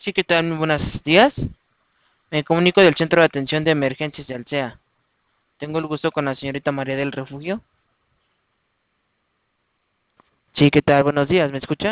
Sí, ¿qué tal? Muy buenos días. Me comunico del Centro de Atención de Emergencias de Alsea. Tengo el gusto con la señorita María del Refugio. Sí, ¿qué tal? Buenos días, ¿me escucha?